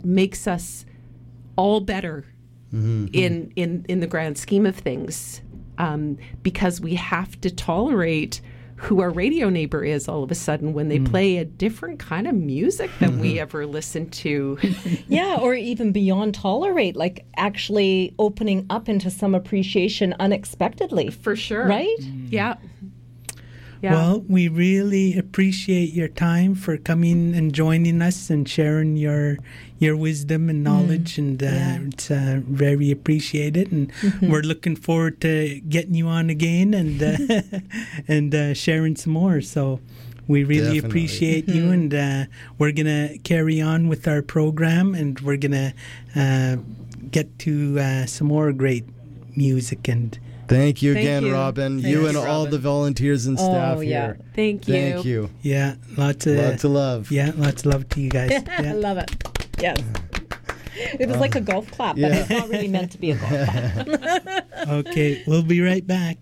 makes us all better in the grand scheme of things, because we have to tolerate who our radio neighbor is all of a sudden when they play a different kind of music than we ever listened to. Yeah, or even beyond tolerate, like actually opening up into some appreciation unexpectedly. For sure. Right? Yeah. Well, we really appreciate your time for coming and joining us and sharing your wisdom and knowledge, and it's very appreciated. And we're looking forward to getting you on again and and sharing some more. So we really appreciate you, and we're gonna carry on with our program, and we're gonna get to some more great music. And thank you again, Robin. Thanks, you and Robin. all the volunteers and staff here. Thank you. Thank you. Yeah, lots of love. Yeah, lots of love to you guys. I love it. Yes. It was like a golf clap, but it's not really meant to be a golf clap. Okay, we'll be right back.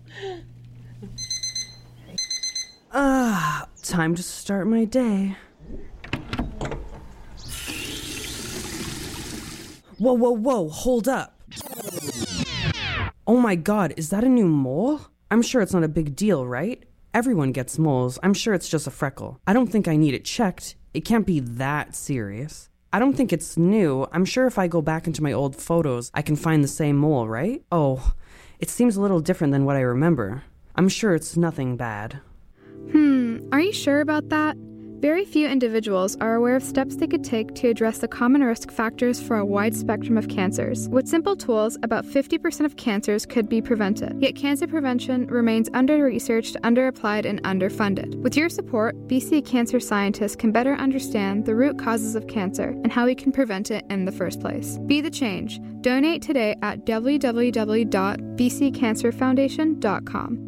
Time to start my day. Whoa, hold up. Oh my god, is that a new mole? I'm sure it's not a big deal, right? Everyone gets moles. I'm sure it's just a freckle. I don't think I need it checked. It can't be that serious. I don't think it's new. I'm sure if I go back into my old photos, I can find the same mole, right? Oh, it seems a little different than what I remember. I'm sure it's nothing bad. Are you sure about that? Very few individuals are aware of steps they could take to address the common risk factors for a wide spectrum of cancers. With simple tools, about 50% of cancers could be prevented. Yet cancer prevention remains under-researched, under-applied, and underfunded. With your support, BC cancer scientists can better understand the root causes of cancer and how we can prevent it in the first place. Be the change. Donate today at www.bccancerfoundation.com.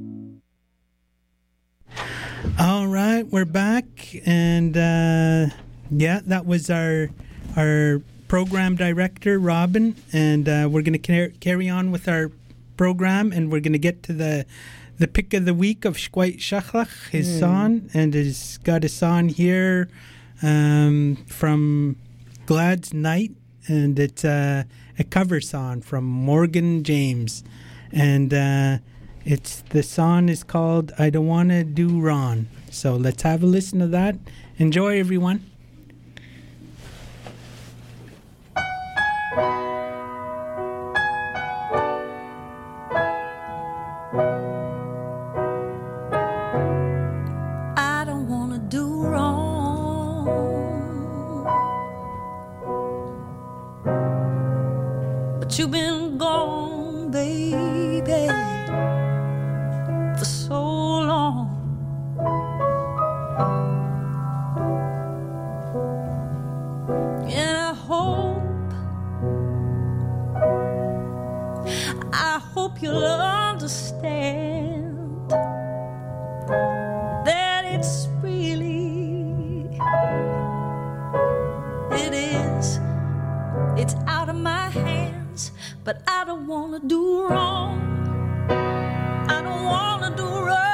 All right, we're back, and that was our program director, Robin, and we're going to carry on with our program, and we're going to get to the pick of the week of Shkwait Shachlach, his song, and he's got a song here from Glad's Night, and it's a cover song from Morgan James, and the song is called I Don't Wanna Do Wrong. So let's have a listen to that. Enjoy, everyone. I don't wanna do wrong, but you've been gone, baby, for so long. And I hope you'll understand that it's out of my hands, but I don't wanna do wrong. I don't wanna do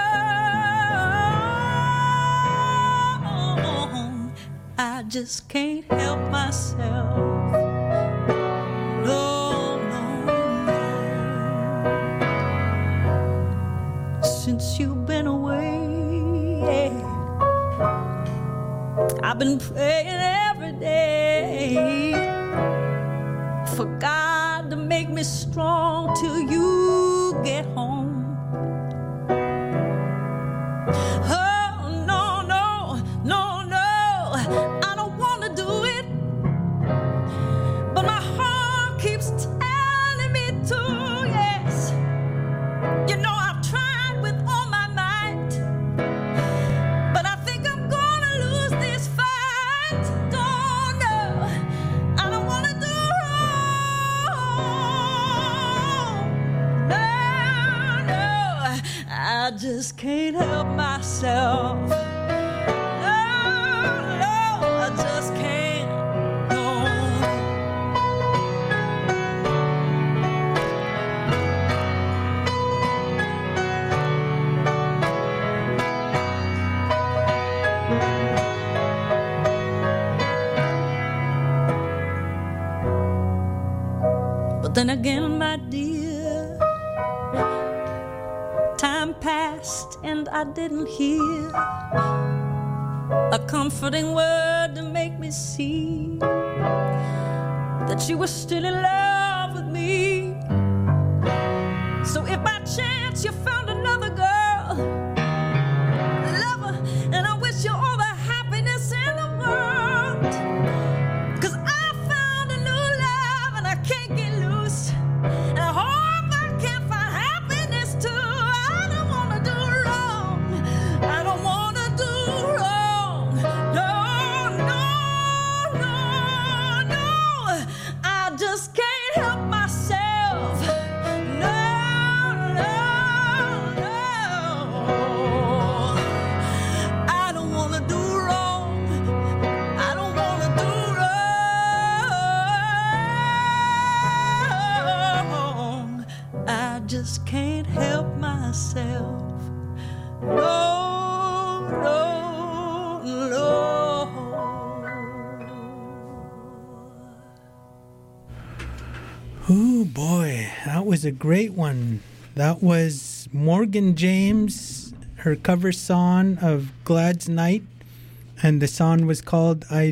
wrong. I just can't help myself. No, no, no. Since you've been away, I've been praying every day for God to make me strong till you get home. Oh, no, no, no, no, I don't want to do it, but my heart keeps telling me to, yes. You know I've tried with all my might, but I think I'm gonna lose this fight. Don't know, I don't want to do wrong. No, no, I just can't help myself. No, no, I just can't. No. But then again, my dear, time passed and I didn't hear a comforting word to make me see that you were still in love with me. So if by chance you found another girl, lover, and I wish you all the happiness in the world, 'cause I found a new love and I can't get loose, and I hope I can find happiness too. I don't wanna do wrong, I don't wanna do wrong, no, no, no, no, I just can't help myself, no, no, no, I don't wanna do wrong, I don't wanna do wrong, I just can't help myself, no, no, no. Oh boy, that was a great one. That was Morgan James, her cover song of Glad's Night, and the song was called I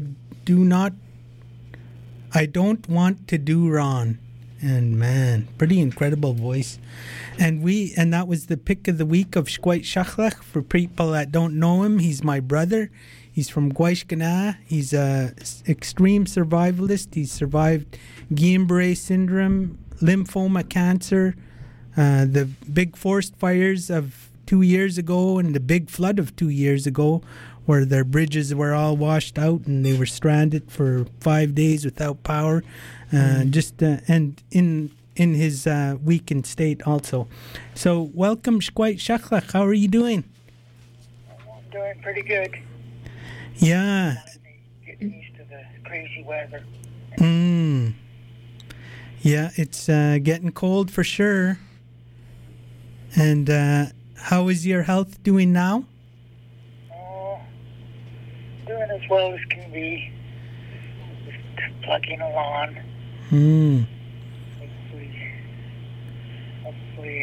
Don't Want to Do Wrong. And man, pretty incredible voice. And that was the pick of the week of Shquait Shachlach. For people that don't know him, he's my brother. He's from Guayshkana. He's a extreme survivalist. He's survived Guillain-Barré syndrome, lymphoma, cancer, the big forest fires of 2 years ago and the big flood of 2 years ago, where their bridges were all washed out and they were stranded for 5 days without power, and in his weakened state also. So welcome, Shquait Shachlach. How are you doing? I'm doing pretty good. Yeah. Getting used to the crazy weather. Yeah, it's getting cold for sure. And how is your health doing now? Oh, doing as well as can be. Just plugging along. Hopefully,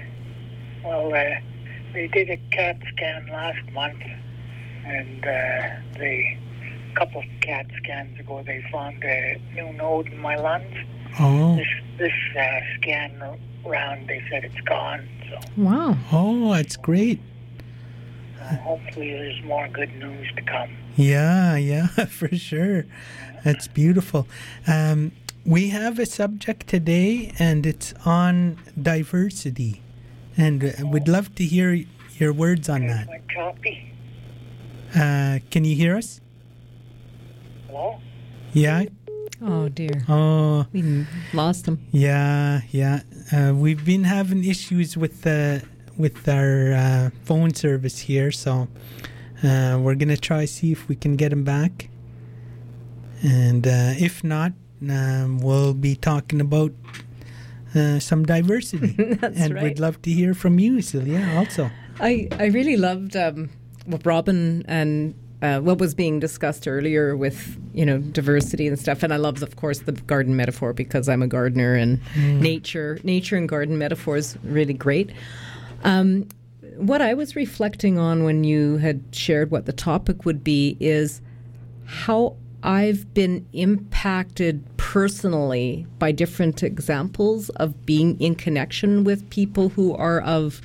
they did a CAT scan last month, and a couple of CAT scans ago, they found a new node in my lungs. Oh. This scan round, they said it's gone. So. Wow. Oh, that's great. Hopefully there's more good news to come. Yeah, for sure. That's beautiful. We have a subject today, and it's on diversity. And we'd love to hear your words on that. Like choppy. Can you hear us? Hello? Yeah? Oh, dear. Oh. We lost him. Yeah. We've been having issues with our phone service here, so we're going to try see if we can get him back. And if not, we'll be talking about some diversity. That's and right. we'd love to hear from you, Celia, also. I really loved what Robin and what was being discussed earlier with, diversity and stuff. And I love, of course, the garden metaphor because I'm a gardener, and nature and garden metaphor is really great. What I was reflecting on when you had shared what the topic would be is how I've been impacted personally by different examples of being in connection with people who are of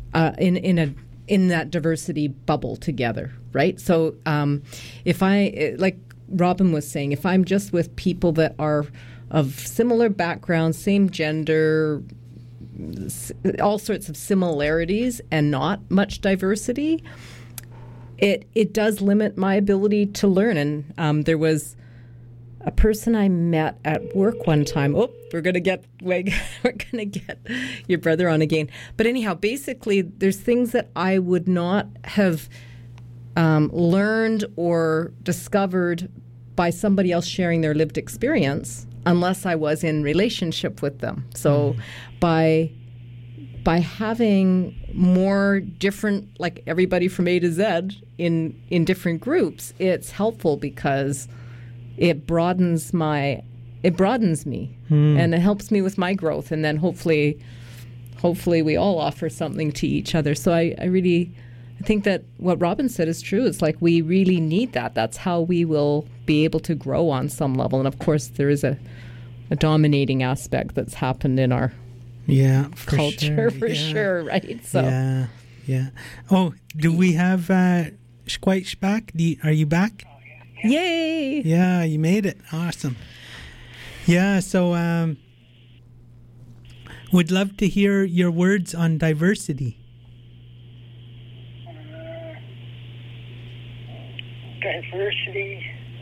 in that diversity bubble together, right? So if I, like Robin was saying, if I'm just with people that are of similar background, same gender, all sorts of similarities and not much diversity, it does limit my ability to learn. And there was a person I met at work one time. Oh, we're gonna get your brother on again. But anyhow, basically, there's things that I would not have learned or discovered by somebody else sharing their lived experience unless I was in relationship with them. So by having more different, like everybody from A to Z in different groups, it's helpful because it broadens my it broadens me and it helps me with my growth. And then hopefully we all offer something to each other. So I think that what Robin said is true. It's like we really need that. That's how we will be able to grow on some level. And of course, there is a dominating aspect that's happened in our culture for sure, right? So yeah. Oh, do we have Schweitz back? Are you back? Yay! Yeah, you made it. Awesome. Yeah, so would love to hear your words on diversity. Diversity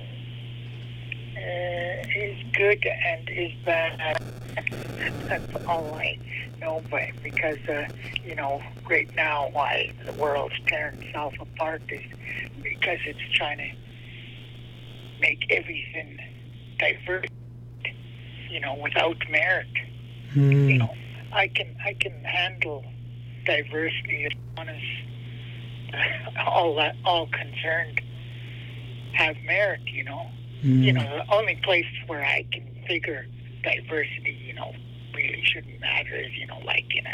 is good and is bad. That's all I know, but because right now why the world's tearing itself apart is because it's trying to make everything diverse, without merit. I can handle diversity as long as all concerned have merit. The only place where I can figure diversity, really shouldn't matter is, like in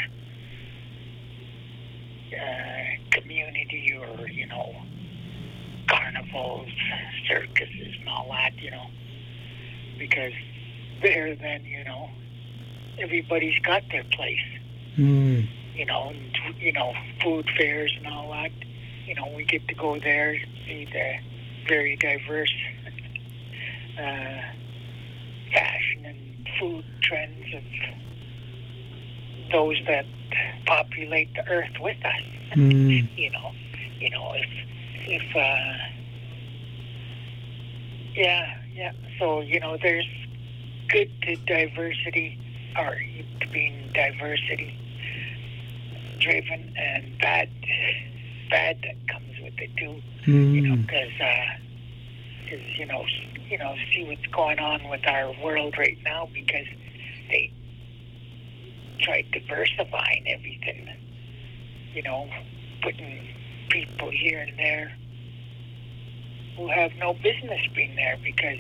a community or, carnivals, circuses and all that, because there then, everybody's got their place. And, food fairs and all that, we get to go there and see the very diverse fashion and food trends of those that populate the earth with us. So, there's good to diversity, or to being diversity driven, and bad that comes with it too. Because see what's going on with our world right now, because they tried diversifying everything, putting people here and there who have no business being there because,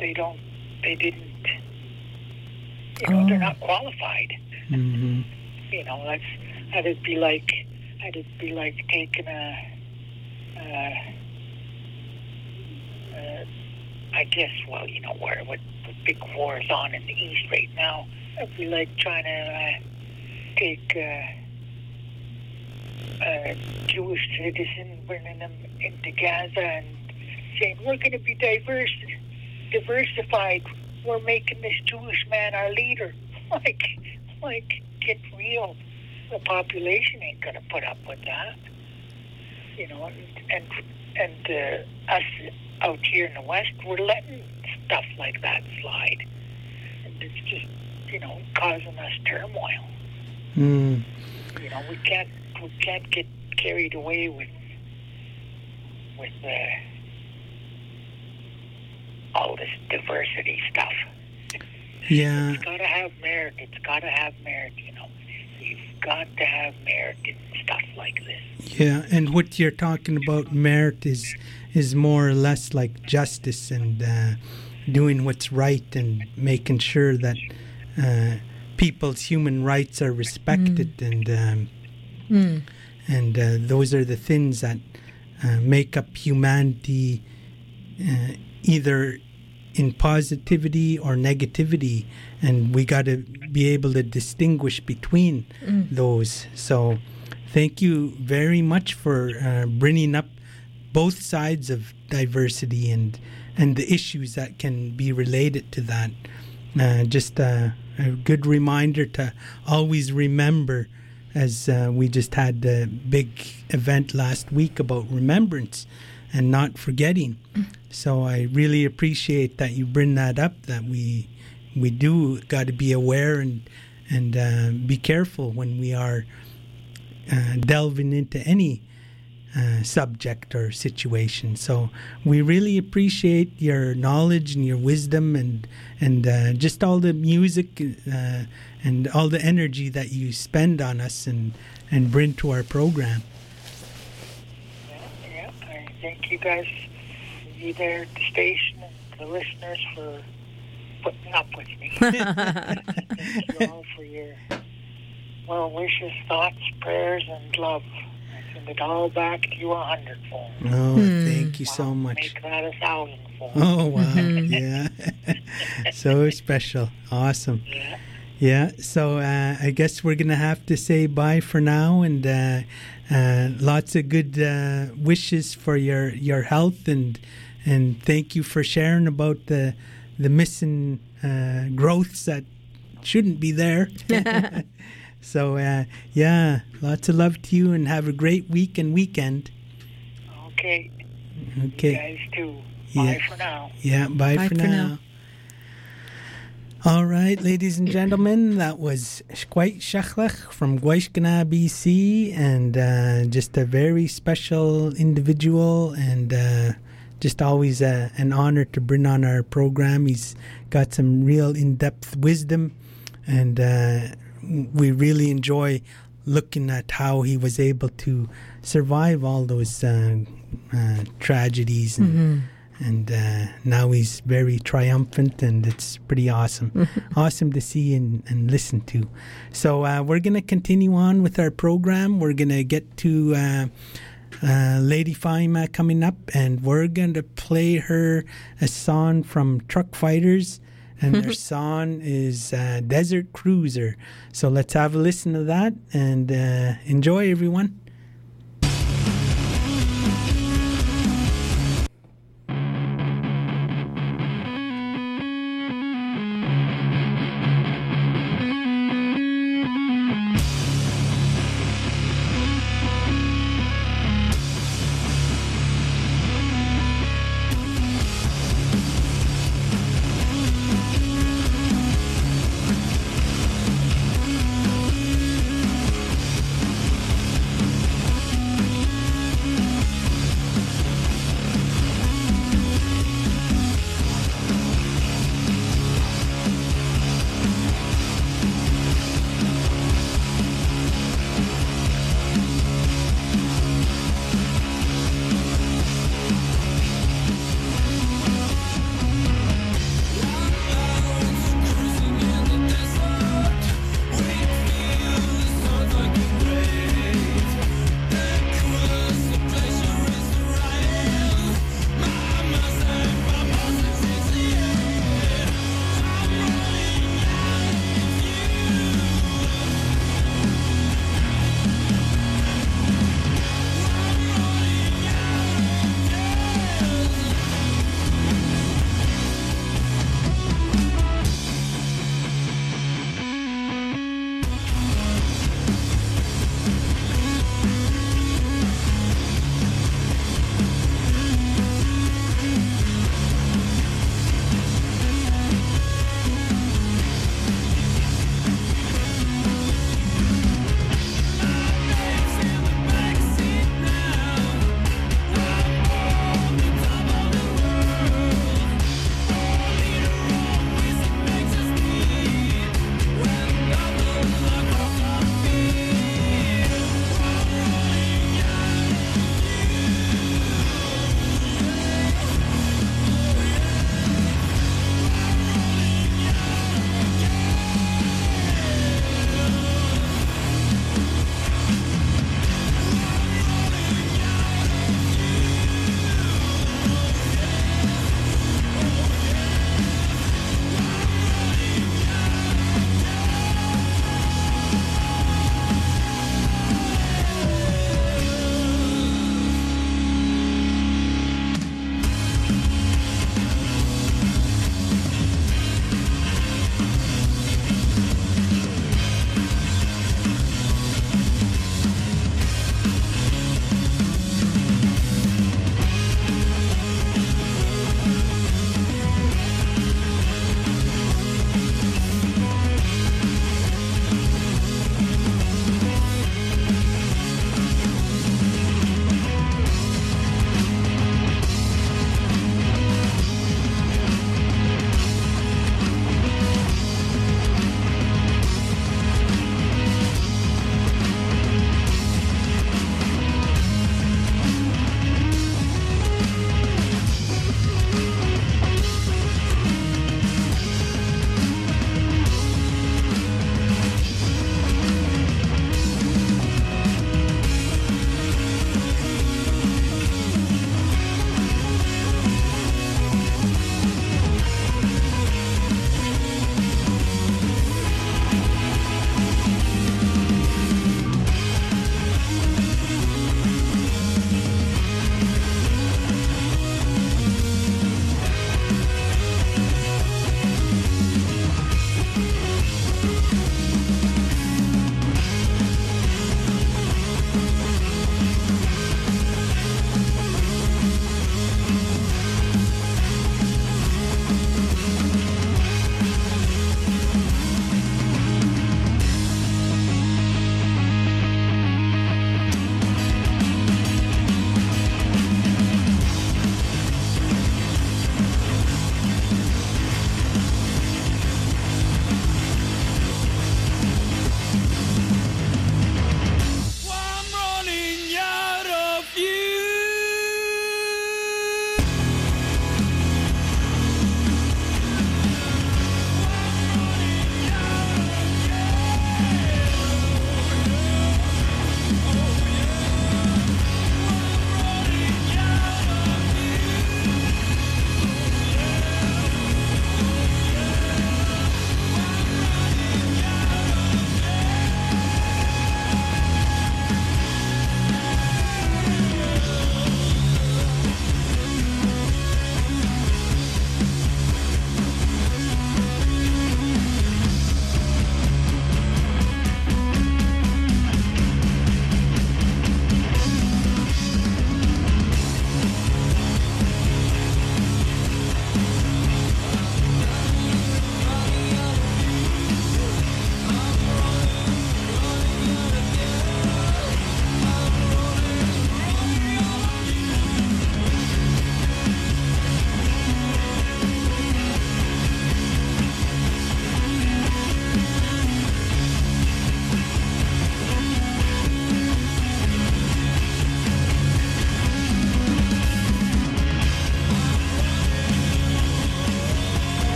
they're not qualified. That'd be like taking I guess, where what the big war is on in the East right now, it'd be like trying to take a Jewish citizen, bringing them into Gaza and saying, we're going to be diversified. We're making this Jewish man our leader. Like, get real. The population ain't going to put up with that. And us out here in the West, we're letting stuff like that slide. And it's just, causing us turmoil. We can't get carried away with all this diversity stuff. Yeah. It's got to have merit. You've got to have merit in stuff like this. Yeah, and what you're talking about, merit, is more or less like justice and doing what's right and making sure that people's human rights are respected, and those are the things that make up humanity, either in positivity or negativity, and we got to be able to distinguish between those. So thank you very much for bringing up both sides of diversity and the issues that can be related to that. Just a good reminder to always remember, as we just had the big event last week about remembrance and not forgetting. So I really appreciate that you bring that up, that we do got to be aware and be careful when we are delving into any subject or situation. So we really appreciate your knowledge and your wisdom and just all the music and all the energy that you spend on us and bring to our program. Yeah. I thank you guys, you there at the station, and the listeners for putting up with me. Thank you all for your well wishes, thoughts, prayers, and love. I send it all back to you 100-fold. Oh, thank you so much. Make that 1,000-fold. Oh, wow. Yeah. So special. Awesome. Yeah. Yeah. So I guess we're going to have to say bye for now, and lots of good wishes for your health, and thank you for sharing about the missing growths that shouldn't be there. So, yeah, lots of love to you, and have a great week and weekend. Okay. You guys too. Bye for now. Yeah, bye for now. All right, ladies and gentlemen, that was Shquait Shachlach from Gwaishkana, BC, and just a very special individual, and just always an honor to bring on our program. He's got some real in-depth wisdom, and we really enjoy looking at how he was able to survive all those tragedies, and now he's very triumphant, and it's pretty awesome. Awesome to see and listen to. So we're going to continue on with our program. We're going to get to Lady Faima coming up, and we're going to play her a song from Truck Fighters, and their song is Desert Cruiser. So let's have a listen to that, and enjoy, everyone.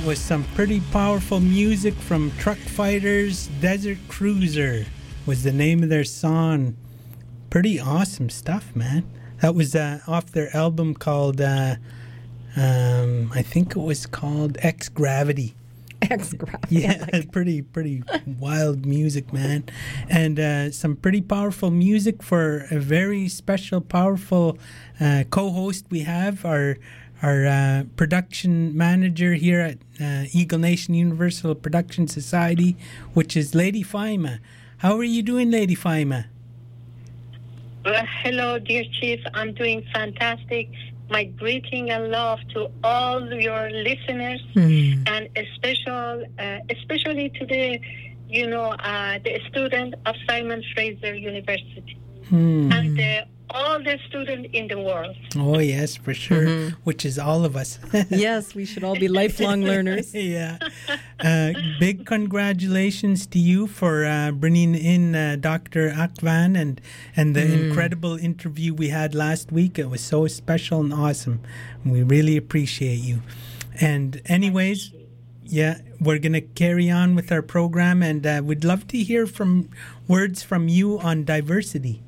was some pretty powerful music from Truck Fighters. Desert Cruiser was the name of their song. Pretty awesome stuff, man. That was off their album called, I think it was called X-Gravity. X-Gravity. Yeah, pretty wild music, man. And some pretty powerful music for a very special, powerful co-host we have, our production manager here at Eagle Nation Universal Production Society, which is Lady Faima. How are you doing, Lady Faima? Hello, dear Chief. I'm doing fantastic. My greeting and love to all your listeners, and especially to the student of Simon Fraser University and all the students in the world. Oh, yes, for sure, which is all of us. Yes, we should all be lifelong learners. Yeah. Big congratulations to you for bringing in Dr. Akvan and the incredible interview we had last week. It was so special and awesome. We really appreciate you. And anyways, yeah, we're going to carry on with our program, and we'd love to hear words from you on diversity.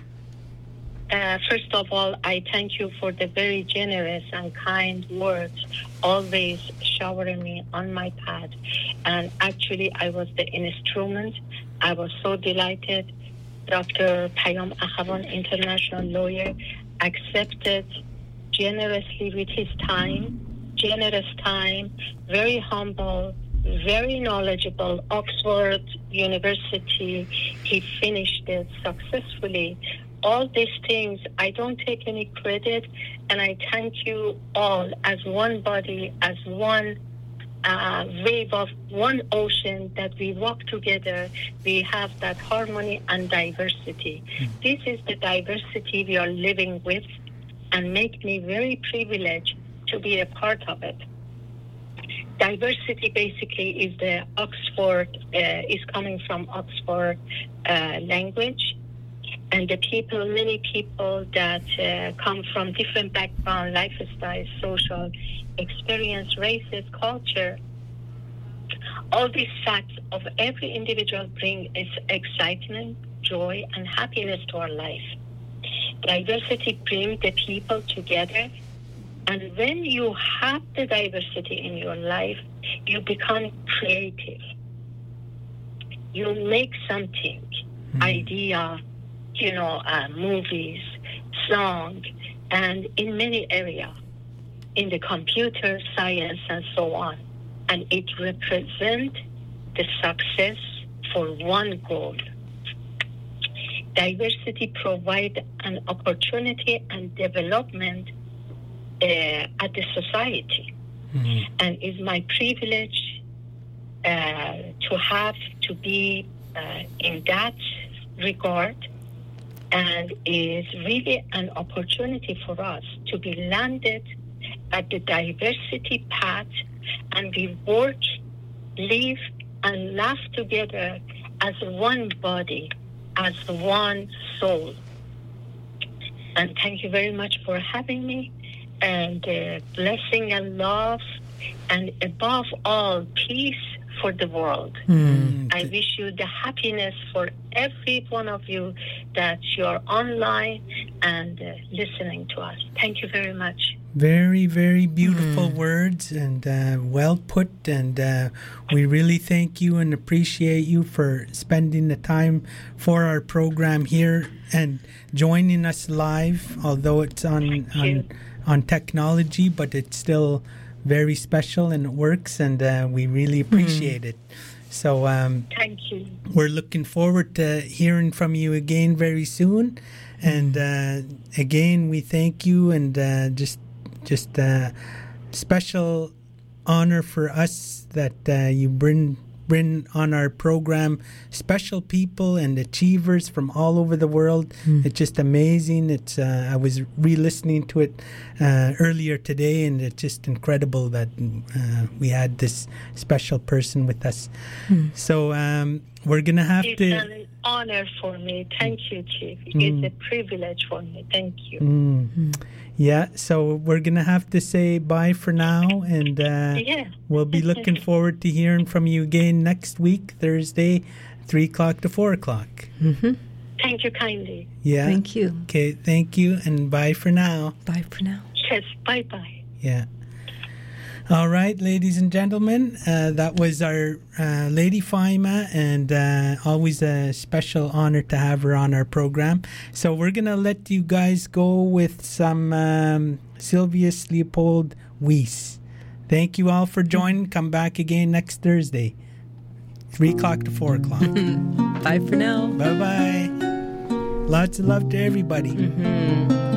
First of all, I thank you for the very generous and kind words, always showering me on my path. And actually, I was the instrument. I was so delighted. Dr. Payam Akhavan, international lawyer, accepted generously with his time, generous time, very humble, very knowledgeable, Oxford University. He finished it successfully. All these things, I don't take any credit, and I thank you all as one body, as one wave of one ocean, that we walk together. We have that harmony and diversity. This is the diversity we are living with, and make me very privileged to be a part of it. Diversity basically is the Oxford, is coming from Oxford language. And the people, many people that come from different background, lifestyles, social experience, races, culture, all these facts of every individual bring its excitement, joy, and happiness to our life. Diversity brings the people together, and when you have the diversity in your life, you become creative. You make something, idea, movies, song, and in many areas, in the computer science and so on. And it represents the success for one goal. Diversity provides an opportunity and development at the society. And it's my privilege to be in that regard. And is really an opportunity for us to be landed at the diversity path, and we work, live, and laugh together as one body, as one soul. And thank you very much for having me, and blessing and love, and above all, peace for the world. I wish you the happiness for every one of you that you're online and listening to us. Thank you very much. Very, very beautiful words, and well put, and we really thank you and appreciate you for spending the time for our program here and joining us live, although it's on technology, but it's still very special and it works, and we really appreciate it. So thank you. We're looking forward to hearing from you again very soon, and again we thank you, and just special honor for us that you bring on our program special people and achievers from all over the world. It's just amazing. It's I was re-listening to it earlier today, and it's just incredible that we had this special person with us. So we're gonna have it's to. It's an honor for me. Thank you, Chief. It's a privilege for me. Thank you. Yeah, so we're going to have to say bye for now, and we'll be looking forward to hearing from you again next week, Thursday, 3 o'clock to 4 o'clock. Mm-hmm. Thank you kindly. Yeah. Thank you. Okay, thank you, and bye for now. Bye for now. Yes, bye-bye. Yeah. All right, ladies and gentlemen, that was our Lady Faima, and always a special honor to have her on our program. So we're going to let you guys go with some Sylvius Leopold Weiss. Thank you all for joining. Come back again next Thursday, 3 o'clock to 4 o'clock. Bye for now. Bye-bye. Lots of love to everybody. Mm-hmm.